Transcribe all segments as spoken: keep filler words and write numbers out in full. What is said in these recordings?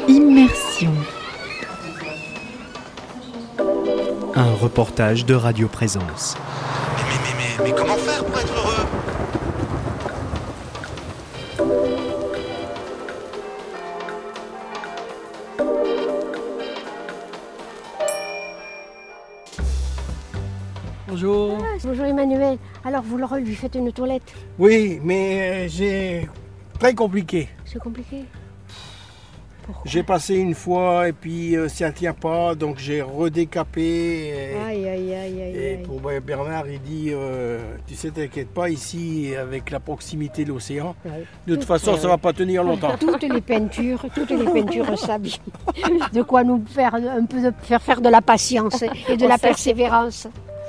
Immersion. Un reportage de Radio Présence. Mais, mais, mais, mais, mais comment faire pour être heureux ? Bonjour. Ah, bonjour Emmanuel. Alors vous leur lui faites une toilette ? Oui, mais c'est très compliqué. C'est compliqué. Pourquoi ? J'ai passé une fois et puis euh, ça ne tient pas, donc j'ai redécapé. Et, Aïe, aïe, aïe, aïe. et aïe. pour Bernard, il dit, euh, tu sais, t'inquiète pas, ici, avec la proximité de l'océan, Ouais. de toute Tout- façon, ouais, ça ouais. va pas tenir longtemps. Toutes les peintures, toutes les peintures s'abîment. De quoi nous faire un peu de, faire faire de la patience et de la persévérance.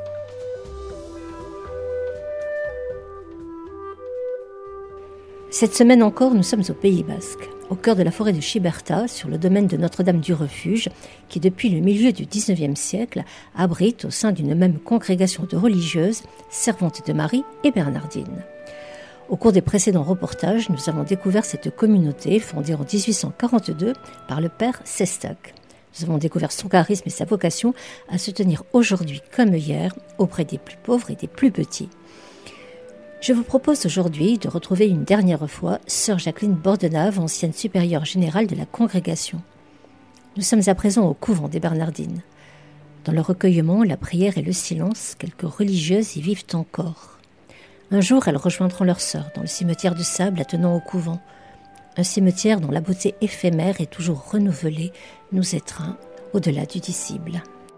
Cette semaine encore, nous sommes au Pays Basque, au cœur de la forêt de Chiberta, sur le domaine de Notre-Dame du Refuge, qui depuis le milieu du dix-neuvième siècle abrite au sein d'une même congrégation de religieuses, servantes de Marie et bernardines. Au cours des précédents reportages, nous avons découvert cette communauté fondée en dix-huit cent quarante-deux par le père Sestak. Nous avons découvert son charisme et sa vocation à se tenir aujourd'hui comme hier auprès des plus pauvres et des plus petits. Je vous propose aujourd'hui de retrouver une dernière fois sœur Jacqueline Bordenave, ancienne supérieure générale de la congrégation. Nous sommes à présent au couvent des Bernardines. Dans le recueillement, la prière et le silence, quelques religieuses y vivent encore. Un jour, elles rejoindront leur sœur dans le cimetière de sable attenant au couvent. Un cimetière dont la beauté éphémère et toujours renouvelée nous étreint au-delà du disciple.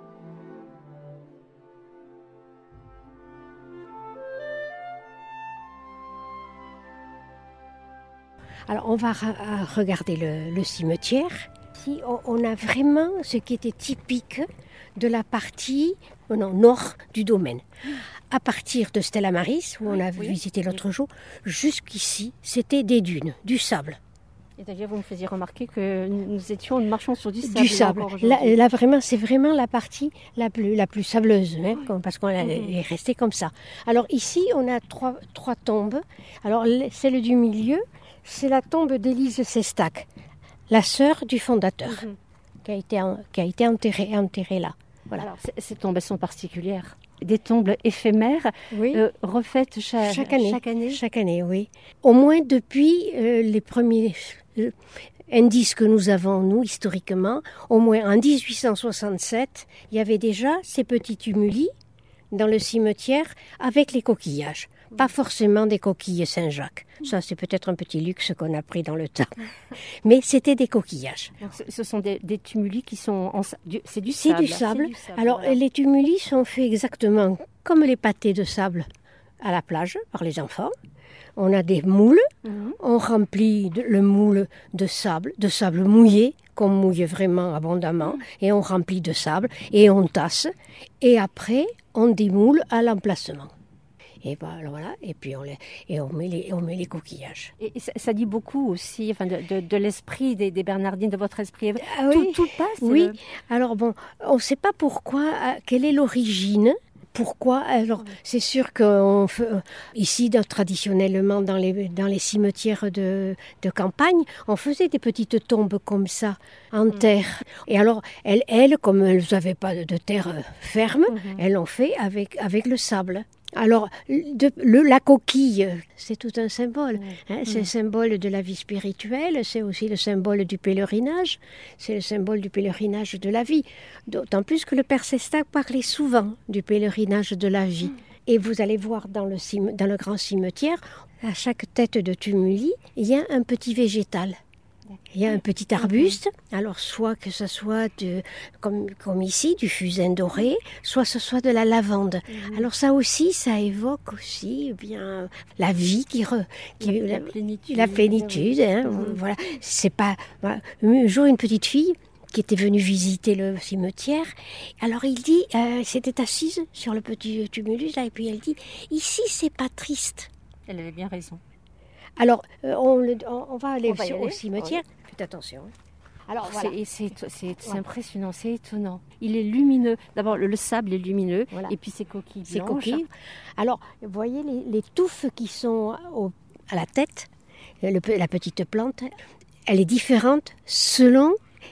Alors on va ra- regarder le, le cimetière. Ici, on, on a vraiment ce qui était typique de la partie oh non, nord du domaine. À partir de Stella Maris, où on a oui, visité l'autre oui. jour, jusqu'ici, c'était des dunes, du sable. Et d'ailleurs, vous me faisiez remarquer que nous étions, nous marchons sur du sable. Du sable. Là, là, vraiment, c'est vraiment la partie la plus, la plus sableuse, hein, Oui. comme- parce qu'on Mhm. est resté comme ça. Alors ici, on a trois, trois tombes. Alors l- celle du milieu, c'est la tombe d'Élise Sestak, la sœur du fondateur, Mhm. qui a été, en- qui a été enterrée, enterrée là. Voilà. Alors, c- ces tombes elles sont particulières. Des tombes éphémères, Oui. euh, refaites cha- Chaque année. chaque année. Chaque année, oui. Au moins depuis euh, les premiers euh, indices que nous avons, nous, historiquement, au moins en dix-huit cent soixante-sept, il y avait déjà ces petits tumuli dans le cimetière avec les coquillages. Pas forcément des coquilles Saint-Jacques. Ça, c'est peut-être un petit luxe qu'on a pris dans le temps. Mais c'était des coquillages. Donc, ce, ce sont des, des tumuli qui sont en sa- du, c'est du C'est sable. du sable. C'est du sable, Alors, voilà. les tumuli sont faits exactement comme les pâtés de sable à la plage par les enfants. On a des moules. Mhm. On remplit de- le moule de sable, de sable mouillé, qu'on mouille vraiment abondamment, et on remplit de sable, et on tasse, et après, on démoule à l'emplacement. Et, ben, alors voilà, et puis on, les, et on, met les, on met les coquillages. Et, et ça, ça dit beaucoup aussi, enfin, de, de, de l'esprit des, des Bernardines, de votre esprit. Ah tout, oui, tout passe. oui. euh, Alors bon, on ne sait pas pourquoi, euh, quelle est l'origine. Pourquoi ? Alors, c'est sûr qu'on fait, euh, ici, dans- traditionnellement, dans les, dans les cimetières de, de campagne, on faisait des petites tombes comme ça, en terre. Et alors, elles, elles comme elles n'avaient pas de, de terre euh, ferme, Mhm. elles l'ont fait avec, avec le sable. Alors, de- le, la coquille, c'est tout un symbole. hein. C'est le symbole de la vie spirituelle, c'est aussi le symbole du pèlerinage, c'est le symbole du pèlerinage de la vie. D'autant plus que le père Sestak parlait souvent du pèlerinage de la vie. Et vous allez voir dans le, cime- dans le grand cimetière, à chaque tête de tumuli, il y a un petit végétal. Il y a un petit arbuste, alors soit que ce soit de, comme, comme ici, du fusain doré, soit ce soit de la lavande. Alors ça aussi, ça évoque aussi eh bien la vie qui, re, qui La- la plénitude. la plénitude. Hein, Mhm. Voilà, c'est pas voilà. Un jour une petite fille qui était venue visiter le cimetière. Alors il dit, euh, s'était assise sur le petit tumulus là, et puis elle dit, ici c'est pas triste. Elle avait bien raison. Alors, euh, on, le- on- on va aller On va y sur- au aller, cimetière. Faites attention. hein. Alors, voilà. C'est, c'est, c'est, c'est Voilà. impressionnant, c'est étonnant. Il est lumineux. D'abord, le, le sable est lumineux, Voilà. et puis ces coquilles Ces blanches. coquilles. Alors, vous voyez les, les touffes qui sont au- à la tête, le pe- la petite plante, elle est différente selon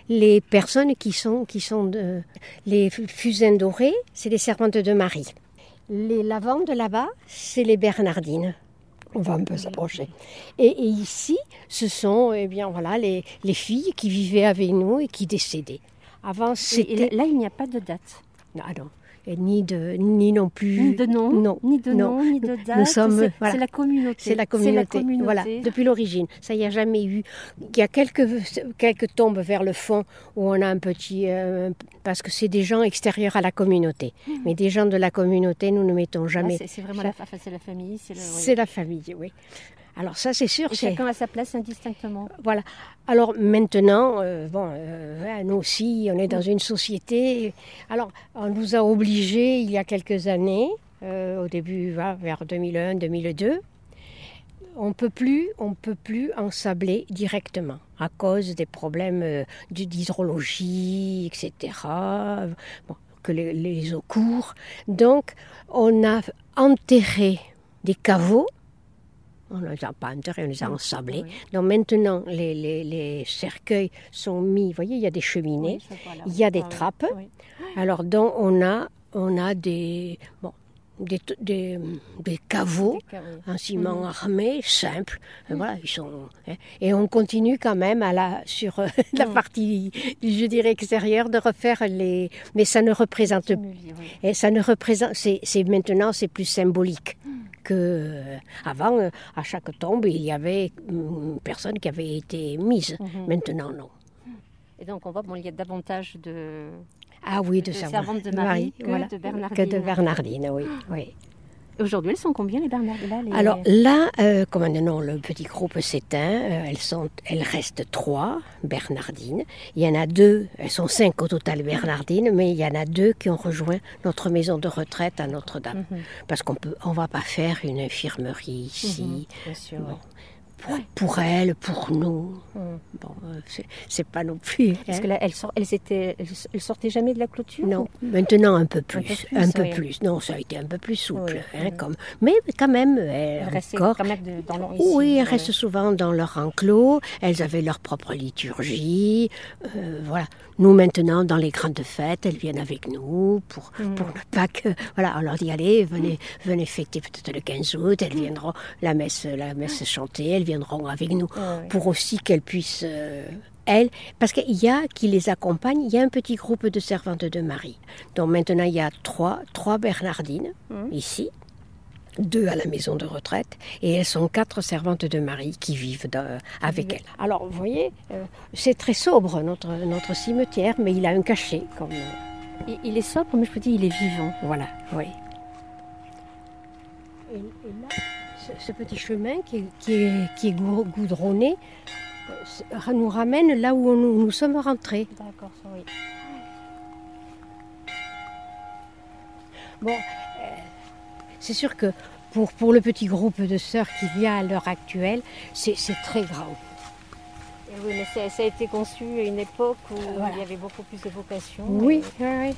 les personnes qui sont, qui sont de, les fusains dorés, c'est les servantes de Marie. Les lavandes là-bas, c'est les bernardines. On va un peu s'approcher. Et, et ici, ce sont eh bien, voilà, les, les filles qui vivaient avec nous et qui décédaient. Avant, c'était... Et là, il n'y a pas de date. Ah non. Et ni, de, ni non plus... Ni de nom, non, ni de non. nom, ni de date. Nous sommes, c'est, voilà. c'est la communauté. C'est la communauté. C'est la communauté. Voilà, depuis l'origine. Ça, il n'y a jamais eu... Il y a quelques, quelques tombes vers le fond où on a un petit... Euh, parce que c'est des gens extérieurs à la communauté. Mmh. Mais des gens de la communauté, nous ne mettons jamais... Là, c'est, c'est vraiment la, enfin, c'est la famille. C'est, le, oui. c'est la famille, oui. Alors ça, c'est sûr. Et c'est... chacun a sa place indistinctement. Voilà. Alors maintenant, euh, bon, euh, nous aussi, on est dans une société. Alors, on nous a obligés, il y a quelques années, euh, au début, voilà, vers deux mille un, deux mille deux, on peut plus, on peut plus ensabler directement à cause des problèmes euh, d'hydrologie, et cetera. Bon, que les, les eaux courent. Donc, on a enterré des caveaux. On ne les a pas enterrés, on les a ensablés. Oui. Donc maintenant, les, les, les cercueils sont mis, vous voyez, il y a des cheminées, oui, voilà. Il y a des ah, trappes. Oui. Alors donc on a, on a des, bon, des, des, des caveaux des caveaux. En ciment mmh. armé, simples. Mmh. Voilà, ils sont, hein, et on continue quand même à la, sur euh, mmh. la partie, je dirais, extérieure de refaire les... Mais ça ne représente... Oui. Et ça ne représente... C'est, c'est maintenant, c'est plus symbolique. Mmh. Que euh, avant, euh, à chaque tombe, il y avait une personne qui avait été mise. Mm-hmm. Maintenant, non. Et donc, on voit, bon, il y a davantage de... Ah oui, de, de servantes de Marie, Marie que, voilà, de Bernardine. que de Bernardine. Oui, oui. Aujourd'hui, elles sont combien, les Bernardines là, les... Alors là, euh, comme maintenant le petit groupe s'éteint, euh, elles, sont, elles restent trois Bernardines. Il y en a deux, elles sont cinq au total Bernardines, mais il y en a deux qui ont rejoint notre maison de retraite à Notre-Dame. Mm-hmm. Parce qu'on peut, on ne va pas faire une infirmerie ici. Mm-hmm. Bien sûr, bon. ouais. Pour, pour elles, pour nous. Mm. Bon, euh, c'est, c'est pas non plus. Parce hein. que là, elles, sort, elles, étaient, elles, elles sortaient jamais de la clôture. Non, ou... maintenant un peu plus, un peu plus. Un peu oui. plus. Non, ça a été un peu plus souple, oui. hein, mm. comme. Mais quand même, elles restaient encore. Quand même de, dans leur, ici, oui, elles ouais. restent souvent dans leur enclos. Elles avaient leur propre liturgie. Euh, voilà. Nous maintenant, dans les grandes fêtes, elles viennent avec nous pour mm. pour ne pas que. Voilà, on leur dit allez, venez, venez fêter peut-être le quinze août. Elles viendront la messe, la messe chantée. Elles viendront avec nous. Oui. Pour aussi qu'elles puissent, euh, elles, parce qu'il y a qui les accompagnent, il y a un petit groupe de servantes de Marie. Donc maintenant, il y a trois, trois Bernardines, mmh. ici, deux à la maison de retraite, et elles sont quatre servantes de Marie qui vivent dans, avec mmh. elles. Alors, vous voyez, euh, c'est très sobre, notre, notre cimetière, mais il a un cachet. Comme... Il, il est sobre, mais je vous dis, il est vivant. Voilà, oui. Et, et là... Ce petit chemin qui est, qui est, qui est goudronné nous ramène là où nous, nous sommes rentrés. D'accord, oui. Bon, euh, c'est sûr que pour, pour le petit groupe de sœurs qu'il y a à l'heure actuelle, c'est, c'est très grand. Et oui, mais ça, ça a été conçu à une époque où voilà. Il y avait beaucoup plus de vocations. Oui, et... oui, oui.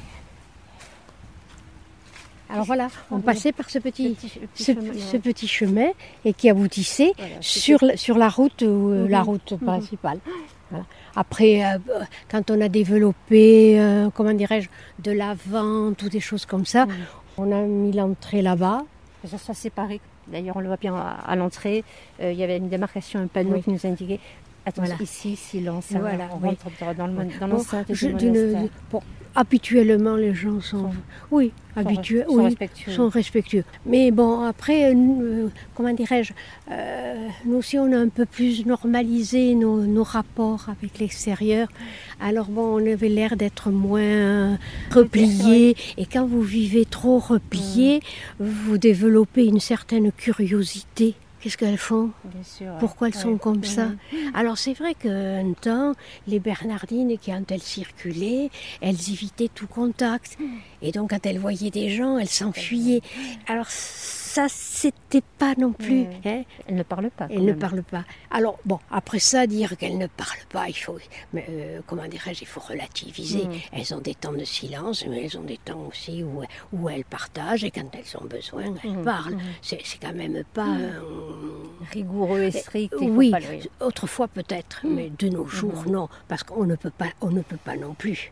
Alors voilà, on passait par ce petit, petit, petit, ce, chemin, ce petit chemin et qui aboutissait voilà, sur, la, sur la route, euh, mm-hmm. la route mm-hmm. principale. Voilà. Après, euh, quand on a développé, euh, comment dirais-je, de l'avant, toutes des choses comme ça, mm-hmm. on a mis l'entrée là-bas. Ça soit séparé. D'ailleurs, on le voit bien à, à l'entrée. Euh, il y avait une démarcation, un panneau oui. qui nous indiquait. Attention, voilà. Ici, silence. Voilà, on oui. rentre dans, le, dans l'enceinte bon, du monastère. Bon, habituellement, les gens sont, sont oui, sont, habitués, sont, oui, respectueux. sont respectueux. Mais bon, après, euh, comment dirais-je, euh, nous aussi, on a un peu plus normalisé nos, nos rapports avec l'extérieur. Alors bon, on avait l'air d'être moins repliés. Et quand vous vivez trop repliés, mmh. vous développez une certaine curiosité. Qu'est-ce qu'elles font ? Bien sûr, Pourquoi elles ouais, sont comme ouais. ça ? Alors c'est vrai qu'un temps, les Bernardines, quand elles circulaient, elles évitaient tout contact. Et donc quand elles voyaient des gens, elles s'enfuyaient. Alors ça, c'était pas non plus. Mmh. Hein. Elle ne parle pas. Elle ne parle pas. Alors, bon, après ça, dire qu'elle ne parle pas, il faut, mais, euh, comment dirais-je, il faut relativiser. Mmh. Elles ont des temps de silence, mais elles ont des temps aussi où, où elles partagent, et quand elles ont besoin, elles mmh. parlent. Mmh. C'est, c'est quand même pas... Mmh. Euh, rigoureux et strict. Euh, oui, le... autrefois peut-être, mmh. mais de nos jours, mmh. non, parce qu'on ne peut pas, on ne peut pas non plus.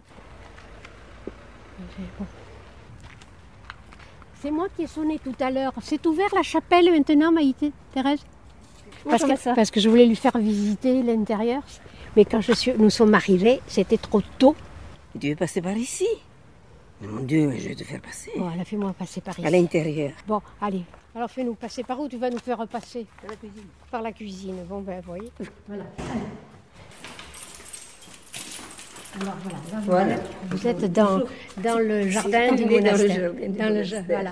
Bon. C'est moi qui ai sonné tout à l'heure. C'est ouvert la chapelle maintenant, Maïté, Thérèse? Parce que, ça parce que je voulais lui faire visiter l'intérieur. Mais quand je suis, nous sommes arrivés, c'était trop tôt. Tu veux passer par ici? Mon Dieu, mais je vais te faire passer. Bon, alors fais-moi passer par ici. À l'intérieur. Bon, allez. Alors fais-nous passer par où tu vas nous faire passer? Par la cuisine. Par la cuisine. Bon, ben, vous voyez. Voilà. Alors voilà, là, voilà. Vous êtes dans, dans le jardin du monastère. Dans le jardin, voilà.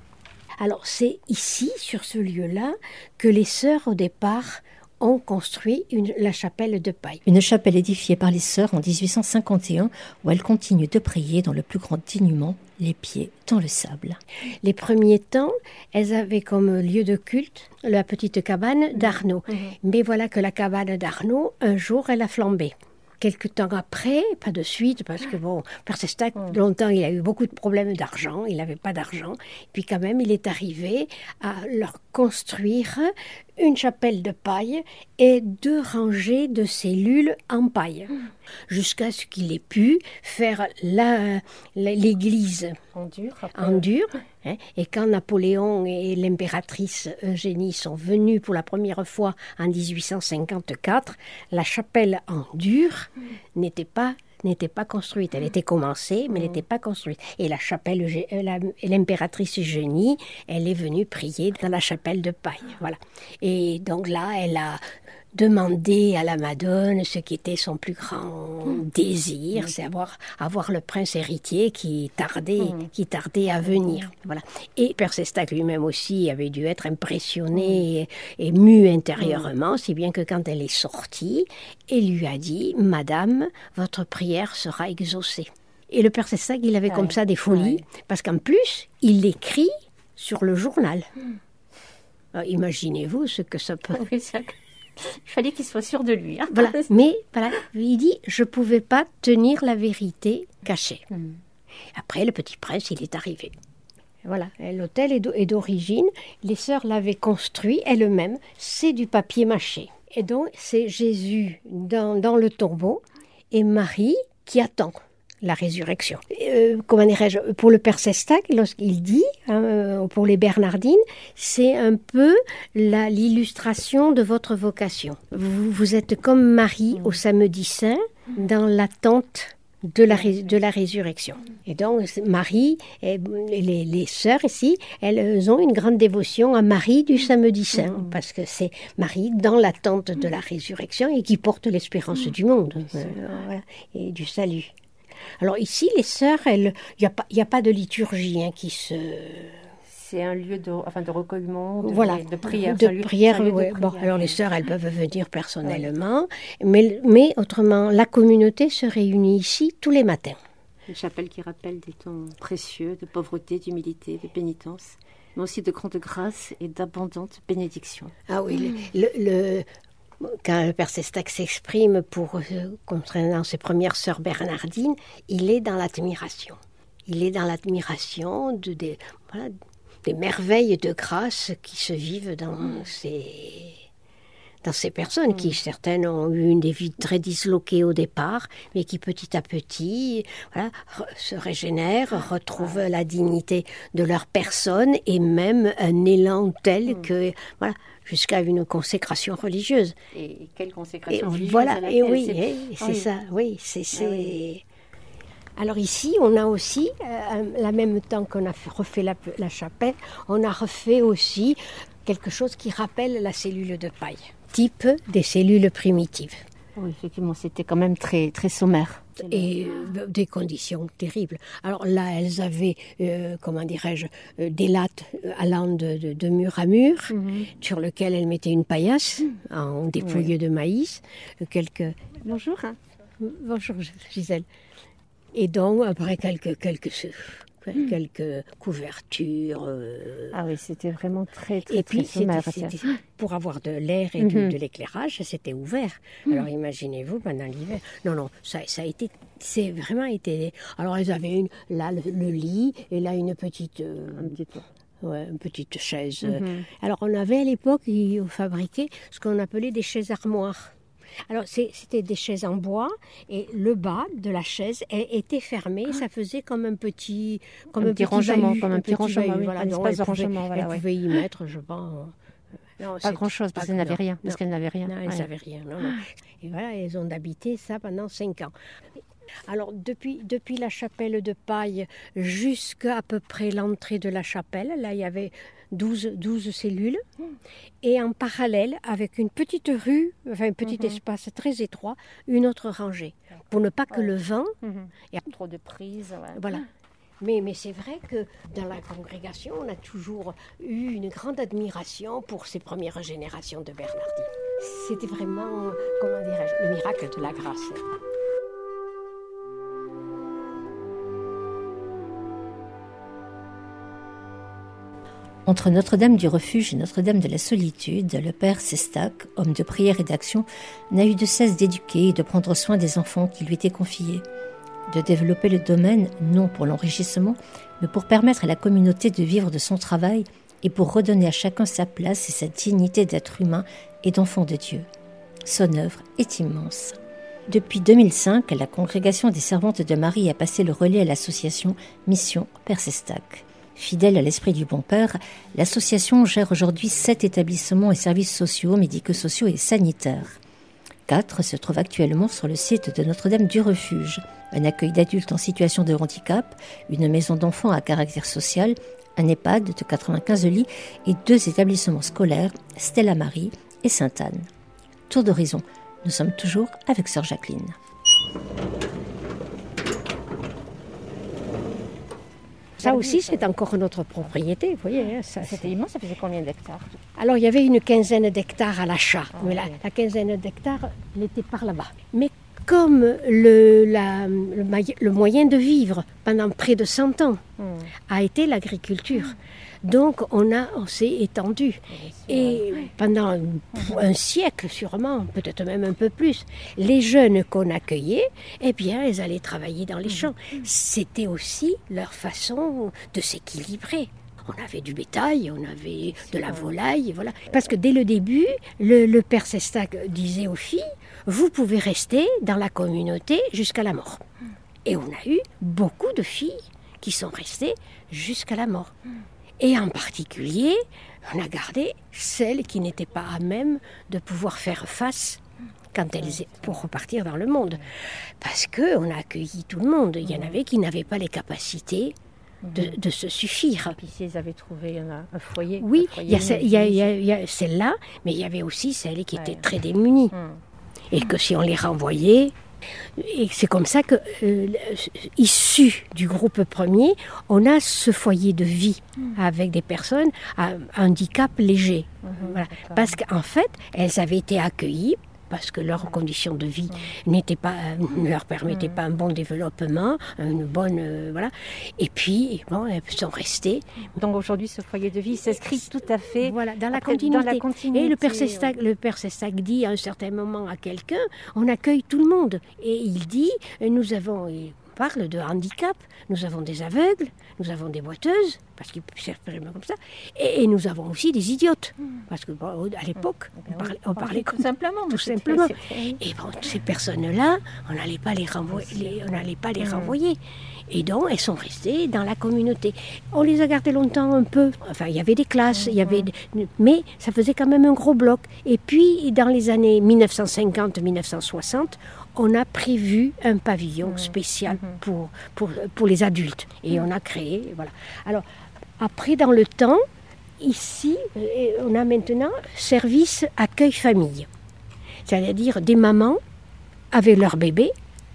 Alors c'est ici, sur ce lieu-là, que les sœurs au départ ont construit une, la chapelle de paille. Une chapelle édifiée par les sœurs en dix-huit cent cinquante et un, où elles continuent de prier dans le plus grand dénuement, les pieds dans le sable. Les premiers temps, elles avaient comme lieu de culte la petite cabane d'Arnaud. Mmh. Mais voilà que la cabane d'Arnaud, un jour, elle a flambé. Quelque temps après, pas de suite, parce que bon, Père Sestac, mmh. longtemps, il a eu beaucoup de problèmes d'argent, il n'avait pas d'argent. Puis quand même, il est arrivé à leur construire une chapelle de paille et deux rangées de cellules en paille, mmh. jusqu'à ce qu'il ait pu faire la, la, l'église en dur. Après. En dur hein, et quand Napoléon et l'impératrice Eugénie sont venus pour la première fois en dix-huit cent cinquante-quatre, la chapelle en dur mmh. n'était pas n'était pas construite. Elle était commencée, mais elle n'était pas construite. Et la chapelle, la, l'impératrice Eugénie, elle est venue prier dans la chapelle de paille. Voilà. Et donc là, elle a demandé à la Madone ce qui était son plus grand désir, mmh. c'est avoir, avoir le prince héritier qui tardait, mmh. qui tardait à venir. Voilà. Et Père Sestac lui-même aussi avait dû être impressionné mmh. et, et mu intérieurement, mmh. si bien que quand elle est sortie, il lui a dit « Madame, votre prière sera exaucée ». Et le Père Sestac, il avait ouais. comme ça des folies, ouais. parce qu'en plus, il l'écrit sur le journal. Mmh. Alors, imaginez-vous ce que ça peut... Oui, ça... Il fallait qu'il soit sûr de lui. Hein. Voilà. Mais voilà, il dit, je ne pouvais pas tenir la vérité cachée. Mmh. Après, le petit prince, il est arrivé. Voilà, l'hôtel est d'origine. Les sœurs l'avaient construit elles-mêmes. C'est du papier mâché. Et donc, c'est Jésus dans, dans le tombeau et Marie qui attend la résurrection. Euh, comment dirais-je, pour le Père Sestac, lorsqu'il dit, hein, pour les Bernardines, c'est un peu la, l'illustration de votre vocation. Vous, vous êtes comme Marie au samedi saint, dans l'attente de la, de la résurrection. Et donc, Marie, et les, les sœurs ici, elles ont une grande dévotion à Marie du samedi saint, mmh. parce que c'est Marie dans l'attente de la résurrection et qui porte l'espérance mmh. du monde euh, voilà, et du salut. Alors ici, les sœurs, il n'y a, a pas de liturgie hein, qui se... C'est un lieu de, enfin, de recueillement, de, voilà, de prière. De prière, oui. Ouais. Bon, alors les sœurs, elles peuvent venir personnellement, ouais. mais, mais autrement, la communauté se réunit ici tous les matins. Une chapelle qui rappelle des temps précieux de pauvreté, d'humilité, de pénitence, mais aussi de grande grâce et d'abondante bénédiction. Ah oui, mmh. le... le quand le Père Sestac s'exprime pour, euh, concernant ses premières sœurs bernardines, il est dans l'admiration. Il est dans l'admiration de, de, voilà, des merveilles de grâce qui se vivent dans mmh. ces, dans ces personnes, mmh. qui certaines ont eu une des vies très disloquées au départ, mais qui petit à petit voilà, re, se régénèrent, retrouvent la dignité de leur personne et même un élan tel mmh. que... voilà, jusqu'à une consécration religieuse. Et quelle consécration et religieuse voilà, et oui, c'est, et c'est oui. ça, oui, c'est... c'est... Ah oui. Alors ici, on a aussi, euh, la même temps qu'on a refait la, la chapelle, on a refait aussi quelque chose qui rappelle la cellule de paille, type des cellules primitives. Oui, effectivement, c'était quand même très, très sommaire. Et euh, des conditions terribles. Alors là, elles avaient, euh, comment dirais-je, euh, des lattes allant de, de, de mur à mur, mm-hmm. sur lequel elles mettaient une paillasse mm. en dépouille oui. de maïs. Quelques... Bonjour. Hein. Bonjour Gisèle. Et donc, après quelques, quelques, mmh. quelques couvertures. Euh... Ah oui, c'était vraiment très, très, et puis, très sommaire. C'était, c'était, pour avoir de l'air et mmh. de, de l'éclairage, c'était ouvert. Mmh. Alors imaginez-vous, pendant l'hiver. Non, non, ça, ça a été... C'est vraiment été... Alors, ils avaient une, là le, le lit, et là une petite... Euh, un petit peu. Ouais, une petite chaise. Mm-hmm. Alors, on avait à l'époque, ils fabriquaient ce qu'on appelait des chaises armoires. Alors, c'est, c'était des chaises en bois, et le bas de la chaise était fermé. Ah. Ça faisait comme un petit... Comme un, un petit, petit rangement, bahut, comme un petit rangement, oui, voilà, un espace de rangement. Elle voilà, pouvait ouais. y mettre, je pense... Non, pas grand-chose, parce qu'elle n'avait rien. Parce qu'elle n'avait rien. Non, elles n'avaient rien. Non, non. Et voilà, elles ont habité ça pendant cinq ans. Alors, depuis, depuis la chapelle de paille jusqu'à à peu près l'entrée de la chapelle, là, il y avait douze, douze cellules. Et en parallèle, avec une petite rue, enfin un petit mm-hmm. espace très étroit, une autre rangée. Pour ne pas que ouais. le vent... Mm-hmm. Et trop de prise. Ouais. Voilà. Mais, mais c'est vrai que dans la congrégation, on a toujours eu une grande admiration pour ces premières générations de Bernardines. C'était vraiment, comment dirais-je, le miracle de la grâce. Entre Notre-Dame du Refuge et Notre-Dame de la Solitude, le père Sestac, homme de prière et d'action, n'a eu de cesse d'éduquer et de prendre soin des enfants qui lui étaient confiés, de développer le domaine, non pour l'enrichissement, mais pour permettre à la communauté de vivre de son travail et pour redonner à chacun sa place et sa dignité d'être humain et d'enfant de Dieu. Son œuvre est immense. Depuis deux mille cinq, la congrégation des Servantes de Marie a passé le relais à l'association Mission Père Sestac. Fidèle à l'esprit du bon père, l'association gère aujourd'hui sept établissements et services sociaux, médico-sociaux et sanitaires. Quatre se trouvent actuellement sur le site de Notre-Dame du Refuge. Un accueil d'adultes en situation de handicap, une maison d'enfants à caractère social, un EHPAD de quatre-vingt-quinze lits et deux établissements scolaires, Stella Marie et Sainte-Anne. Tour d'horizon, nous sommes toujours avec sœur Jacqueline. Ça aussi, c'est encore notre propriété, vous voyez. Hein, ça, C'était immense, ça faisait combien d'hectares? Alors, il y avait une quinzaine d'hectares à l'achat, ah, mais oui. la, la quinzaine d'hectares, elle était par là-bas. Mais comme le, la, le, le moyen de vivre pendant près de cent ans mmh. a été l'agriculture, mmh. donc on, a, on s'est étendu. Et pendant un, un siècle sûrement, peut-être même un peu plus, les jeunes qu'on accueillait, eh bien, ils allaient travailler dans les champs. C'était aussi leur façon de s'équilibrer. On avait du bétail, on avait de la volaille, voilà. Parce que dès le début, le, le père Sestac disait aux filles, vous pouvez rester dans la communauté jusqu'à la mort. Et on a eu beaucoup de filles qui sont restées jusqu'à la mort. Et en particulier, on a gardé celles qui n'étaient pas à même de pouvoir faire face quand elles, pour repartir dans le monde. Parce qu'on a accueilli tout le monde. Il y en avait qui n'avaient pas les capacités De, de se suffire. Et puis si ils avaient trouvé un, un foyer. Oui, il y, y, y, y a celle-là, mais il y avait aussi celles qui ouais. étaient très démunies. Hum. Et que si on les renvoyait, et c'est comme ça que, euh, issu du groupe premier, on a ce foyer de vie hum. avec des personnes à handicap léger. Hum, voilà. Parce qu'en fait, elles avaient été accueillies parce que leurs conditions de vie mmh. n'étaient pas, ne leur permettaient mmh. pas un bon développement, une bonne... Euh, voilà. Et puis, bon, elles sont restées. Donc aujourd'hui, ce foyer de vie s'inscrit tout à fait voilà, dans, la après, continuité. dans la continuité. Et le père Sestac, le père Sestac dit à un certain moment à quelqu'un, on accueille tout le monde. Et il dit, nous avons... On parle de handicap, nous avons des aveugles, nous avont des boiteuses, parce qu'ils s'expriment comme ça, et, et nous avons aussi des idiotes, parce que bon, à l'époque, on parlait, on parlait tout simplement. Tout simplement. Et bon, ces personnes-là, on n'allait pas les renvoyer, les, on n'allait pas les mmh. renvoyer. Et donc, elles sont restées dans la communauté. On les a gardées longtemps un peu. Enfin, il y avait des classes, mmh. il y avait, mais ça faisait quand même un gros bloc. Et puis, dans les années dix-neuf cent cinquante à dix-neuf cent soixante, on a prévu un pavillon mmh. spécial mmh. Pour, pour, pour les adultes. Et mmh. on a créé, voilà. Alors, après, dans le temps, ici, on a maintenant service accueil-famille. C'est-à-dire des mamans avec leur bébé,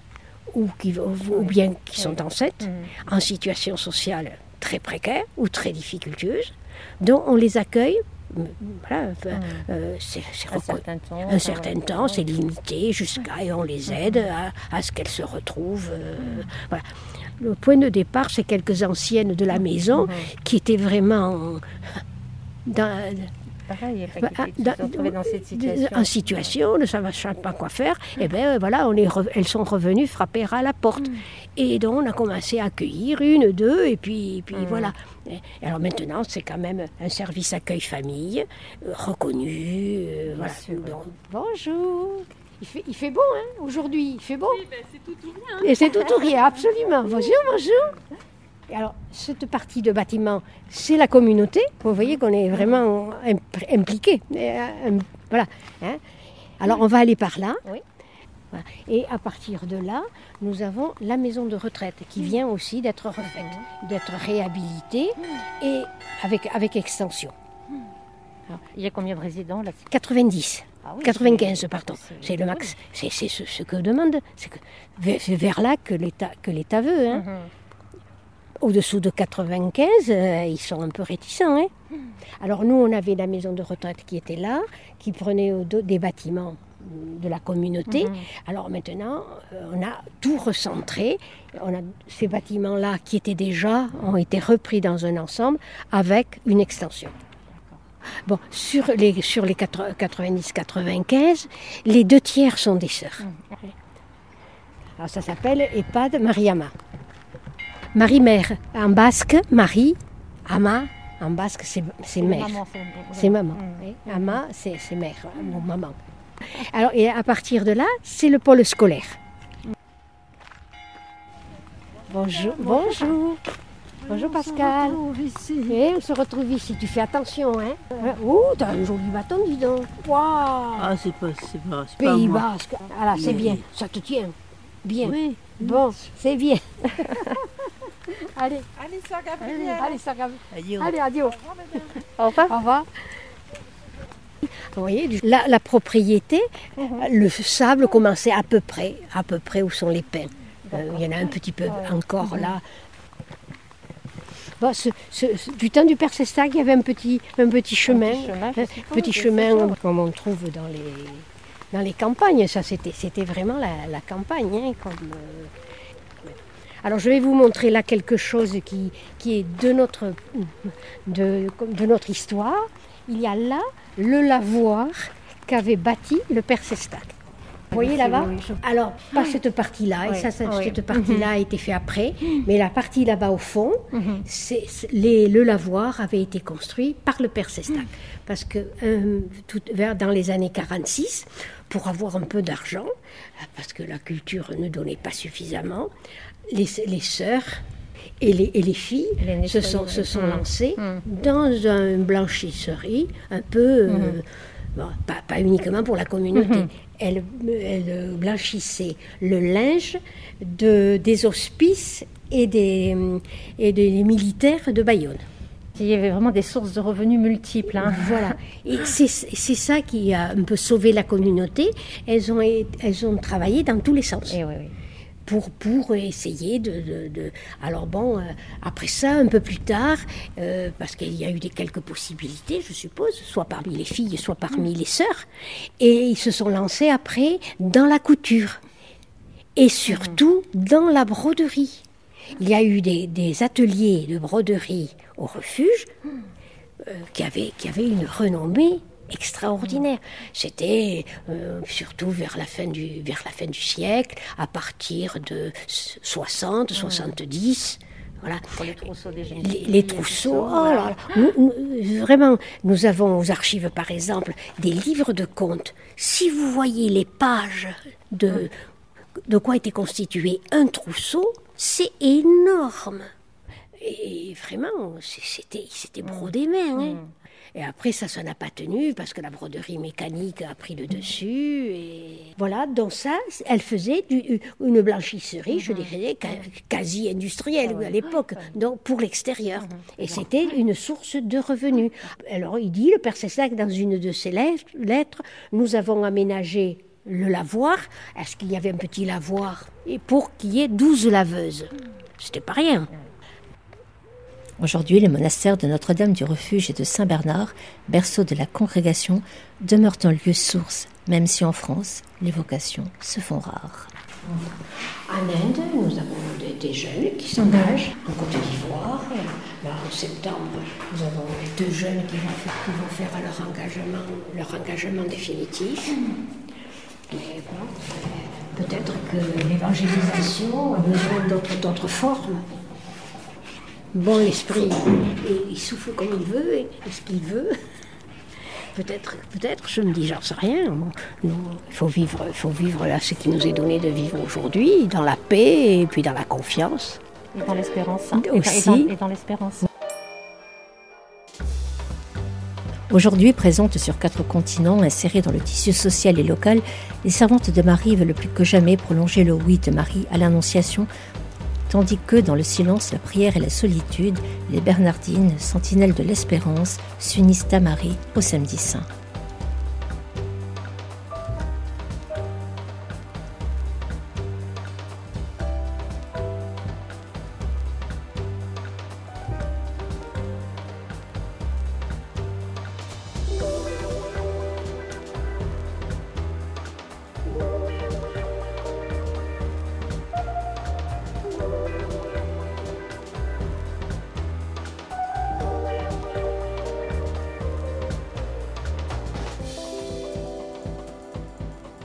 ou, qui, ou bien qui sont enceintes, mmh. en situation sociale très précaire ou très difficultueuse, dont on les accueille voilà, euh, euh, c'est, c'est Un reco- certain temps. un enfin, certain ouais. temps, c'est limité jusqu'à, et on les aide à, à ce qu'elles se retrouvent. euh, voilà. Le point de départ, c'est quelques anciennes de la maison qui étaient vraiment dans, Pareil, bah, enfin, qui, qui dans- se sont retrouvées dans cette situation. en situation, ne savant pas quoi faire. Et bien voilà, on est re- elles sont revenues frapper à la porte. Et donc on a commencé à accueillir une, deux, et puis, puis voilà. Et alors maintenant, c'est quand même un service accueil famille, euh, reconnu. euh, voilà. sûr, ouais. Donc, bonjour. Il fait, il fait beau, hein, aujourd'hui, il fait beau. c'est tout ou rien. Et c'est tout ou rien, absolument. Bonjour, bonjour. Et alors, cette partie de bâtiment, c'est la communauté. Vous voyez qu'on est vraiment impl- impliqué. Voilà. Hein. Alors, on va aller par là. Oui. Voilà. Et à partir de là, nous avons la maison de retraite qui vient aussi d'être refaite, d'être réhabilitée et avec, avec extension. Il y a combien de résidents là? quatre-vingt-dix. Ah oui, quatre-vingt-quinze, c'est- pardon. c'est- C'est le max. C'est, c'est ce, ce que demande. C'est, que, vers- c'est vers là que l'État, que l'État veut. Hein. Mhm. Au-dessous de quatre-vingt-quinze, euh, ils sont un peu réticents. Hein. Alors nous, on avait la maison de retraite qui était là, qui prenait au dos des bâtiments de la communauté. Mhm. Alors maintenant, euh, on a tout recentré. On a ces bâtiments-là qui étaient déjà, ont été repris dans un ensemble avec une extension. Bon, sur les, sur les quatre-vingt-dix quatre-vingt-quinze, les deux tiers sont des sœurs. Alors ça s'appelle EHPAD Mariama. Marie-mère, en basque, Marie, Ama, en basque, c'est, c'est mère. Maman, c'est- C'est maman. Mhm. Oui. Ama, c'est, c'est mère, ou maman. Alors, et à partir de là, c'est le pôle scolaire. Bonjour. Bonjour. Bonjour Pascal. Oui, on se retrouve ici. Tu fais attention, hein. Oh, t'as un joli bâton, dis donc. Waouh. Ah, c'est pas, c'est pas, c'est pas Pays moi. Basque. Voilà, c'est bien. Ça te tient. Bien. Oui. Bon, c'est bien. Allez, Allez, sœur Gabrielle. allez, ça va. Adieu. Allez, adieu. Au revoir. Au revoir. Vous voyez, du- la, la propriété, le sable commençait à peu près, à peu près où sont les pins. Euh, il y en a un petit peu encore là. Bon, ce- ce- ce- du temps du Père Sestac, il y avait un petit, un petit chemin, petit chemin, je un suppose, petit c'est chemin comme on trouve dans les, dans les campagnes. Ça, c'était, c'était vraiment la, la campagne. Hein, comme, euh, Alors, je vais vous montrer là quelque chose qui, qui est de notre, de, de notre histoire. Il y a là le lavoir qu'avait bâti le Père Sestac. Vous voyez là-bas? Alors, pas cette partie-là, et ça, ça- oui. cette partie-là a été faite après, mais la partie là-bas au fond, c'est, c'est- les- le lavoir avait été construit par le Père Sestac. Parce que euh, tout, vers, dans les années quarante-six, pour avoir un peu d'argent, parce que la culture ne donnait pas suffisamment, les, les sœurs et les, et les filles Les se sont, nettoyées. se sont Mm. lancées Mm. dans un blanchisserie un peu, euh, bon, pas, pas uniquement pour la communauté. Elles, elles blanchissaient le linge de, des hospices et des, et des militaires de Bayonne. Il y avait vraiment des sources de revenus multiples. Hein. Voilà. Et c'est, c'est ça qui a un peu sauvé la communauté. Elles ont, elles ont travaillé dans tous les sens. Et oui, oui. Pour, pour essayer de, de- de- Alors bon, euh, après ça, un peu plus tard, euh, parce qu'il y a eu des, quelques possibilités, je suppose, soit parmi les filles, soit parmi les sœurs, et ils se sont lancés après dans la couture, et surtout dans la broderie. Il y a eu des, des ateliers de broderie au refuge euh, qui, avaient, qui avaient une renommée extraordinaire. C'était euh, surtout vers la, fin du, vers la fin du siècle, à partir de soixante, soixante-dix. Voilà. Pour les trousseaux des jeunes Les, filles, les tout trousseaux, ça, oh là là. Nous- nous- vraiment, nous avons aux archives, par exemple, des livres de contes. Si vous voyez les pages de, de quoi était constitué un trousseau, c'est énorme. Et vraiment, c'est- c'était, c'était brodé main. Hein. Et après, ça, ça n'a pas tenu parce que la broderie mécanique a pris le dessus. Et voilà, donc ça, elle faisait du- une blanchisserie, je dirais, ca- quasi industrielle à l'époque, donc pour l'extérieur. Et c'était une source de revenus. Alors, il dit, le Père Sestac, dans une de ses lettres, nous avons aménagé le lavoir. Est-ce qu'il y avait un petit lavoir? Et pour qu'il y ait douze laveuses. C'était pas rien. Aujourd'hui, le monastère de Notre-Dame du Refuge et de Saint-Bernard, berceau de la congrégation, demeure un lieu source, même si en France, les vocations se font rares. En Inde, nous avons des, des jeunes qui s'engagent. En Côte d'Ivoire, là, en septembre, nous avons deux jeunes qui vont faire, qui vont faire leur engagement, leur engagement définitif. Mais bon, peut-être que l'évangélisation a besoin d'autres, d'autres formes. Bon, l'esprit, il, il souffle comme il veut, et ce qu'il veut. Peut-être, peut-être, je me dis, j'en sais rien. Bon, nous, il faut vivre, il faut vivre là ce qui nous est donné de vivre aujourd'hui, dans la paix et puis dans la confiance. Et dans l'espérance. Hein. Aussi. Et dans, et dans l'espérance. Aujourd'hui présentes sur quatre continents, insérées dans le tissu social et local, les servantes de Marie veulent plus que jamais prolonger le oui de Marie à l'Annonciation, tandis que, dans le silence, la prière et la solitude, les Bernardines, sentinelles de l'espérance, s'unissent à Marie au Samedi Saint.